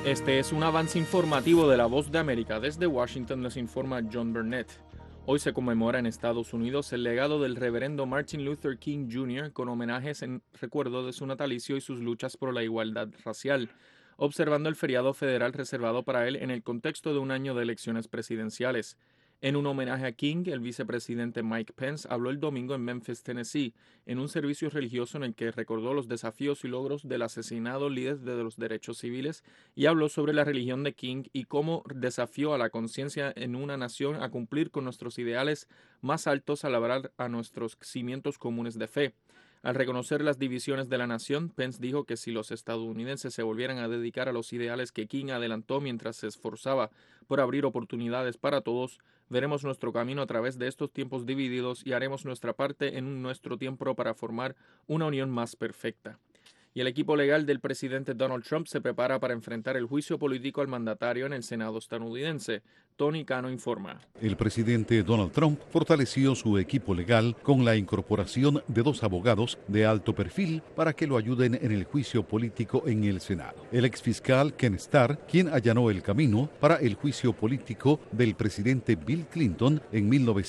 Este es un avance informativo de La Voz de América. Desde Washington les informa John Burnett. Hoy se conmemora en Estados Unidos el legado del reverendo Martin Luther King Jr. con homenajes en recuerdo de su natalicio y sus luchas por la igualdad racial, observando el feriado federal reservado para él en el contexto de un año de elecciones presidenciales. En un homenaje a King, el vicepresidente Mike Pence habló el domingo en Memphis, Tennessee, en un servicio religioso en el que recordó los desafíos y logros del asesinado líder de los derechos civiles y habló sobre la religión de King y cómo desafió a la conciencia en una nación a cumplir con nuestros ideales más altos al labrar a nuestros cimientos comunes de fe. Al reconocer las divisiones de la nación, Pence dijo que si los estadounidenses se volvieran a dedicar a los ideales que King adelantó mientras se esforzaba por abrir oportunidades para todos, veremos nuestro camino a través de estos tiempos divididos y haremos nuestra parte en nuestro tiempo para formar una unión más perfecta. Y el equipo legal del presidente Donald Trump se prepara para enfrentar el juicio político al mandatario en el Senado estadounidense. Tony Cano informa. El presidente Donald Trump fortaleció su equipo legal con la incorporación de 2 abogados de alto perfil para que lo ayuden en el juicio político en el Senado. El exfiscal Ken Starr, quien allanó el camino para el juicio político del presidente Bill Clinton en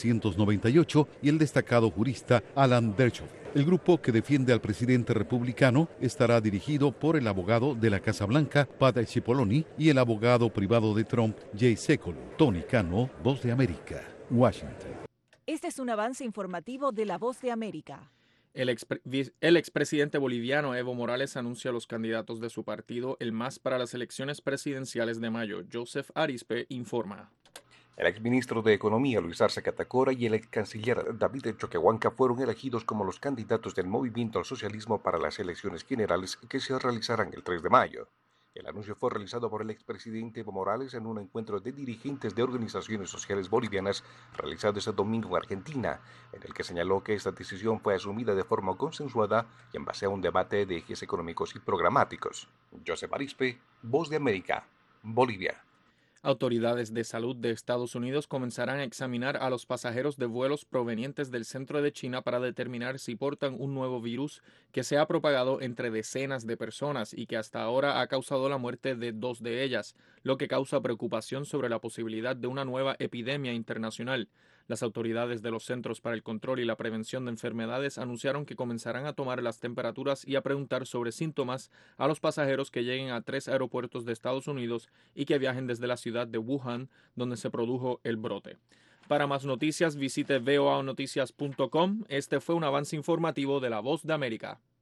1998, y el destacado jurista Alan Dershowitz. El grupo que defiende al presidente republicano estará dirigido por el abogado de la Casa Blanca, Pat Cipollone, y el abogado privado de Trump, Jay Sekulow. Tony Cano, Voz de América, Washington. Este es un avance informativo de La Voz de América. El expresidente boliviano Evo Morales anuncia a los candidatos de su partido, el MAS, para las elecciones presidenciales de mayo. Joseph Arizpe informa. El exministro de Economía Luis Arce Catacora y el ex canciller David Choquehuanca fueron elegidos como los candidatos del Movimiento al Socialismo para las elecciones generales que se realizarán el 3 de mayo. El anuncio fue realizado por el expresidente Evo Morales en un encuentro de dirigentes de organizaciones sociales bolivianas realizado este domingo en Argentina, en el que señaló que esta decisión fue asumida de forma consensuada y en base a un debate de ejes económicos y programáticos. Joseph Arizpe, Voz de América, Bolivia. Autoridades de salud de Estados Unidos comenzarán a examinar a los pasajeros de vuelos provenientes del centro de China para determinar si portan un nuevo virus que se ha propagado entre decenas de personas y que hasta ahora ha causado la muerte de 2 de ellas, lo que causa preocupación sobre la posibilidad de una nueva epidemia internacional. Las autoridades de los Centros para el Control y la Prevención de Enfermedades anunciaron que comenzarán a tomar las temperaturas y a preguntar sobre síntomas a los pasajeros que lleguen a 3 aeropuertos de Estados Unidos y que viajen desde la ciudad de Wuhan, donde se produjo el brote. Para más noticias, visite voanoticias.com. Este fue un avance informativo de La Voz de América.